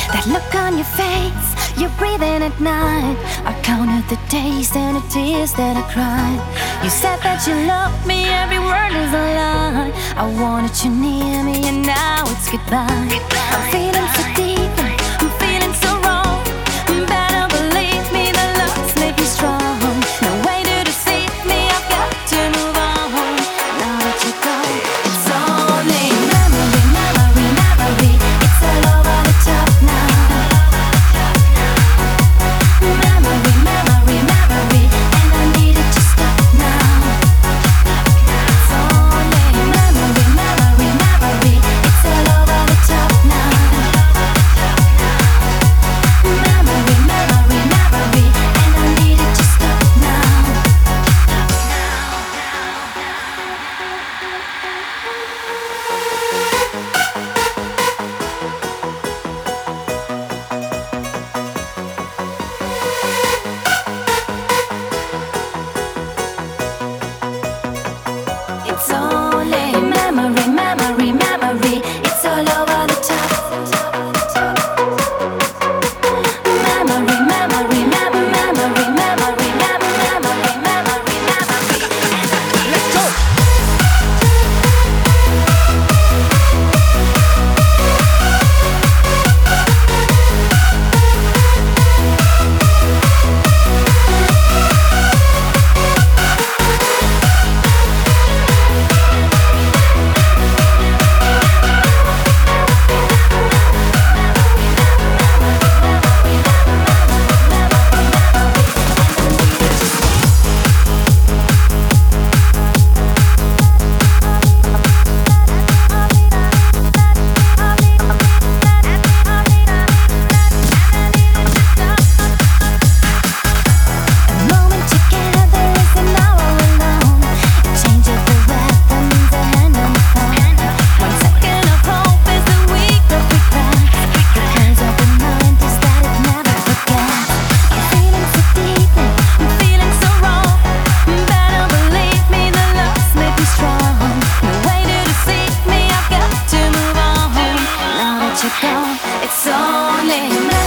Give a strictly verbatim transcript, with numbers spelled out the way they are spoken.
That look on your face, you're breathing at night. I counted the days and the tears that I cried. You said that you loved me, every word was a lie. I wanted you near me and now it's goodbye. I'm feeling so deep, I'm feeling so wrong. Better believe me, the love's made me strong. No way to deceive me, I've got to move on. Now that you go, it's only memory, memory, memory. It's all over the top now. Memory, memory, memory, and I need it to stop now. It's only memory, memory, memory. It's all over the top now. Memory, memory, memory, and I need it to stop now. It's only memory, memory, memory. It's all over the top. Memory, memory, memory, memory, memory, memory, memory, memory. Let's go. It's only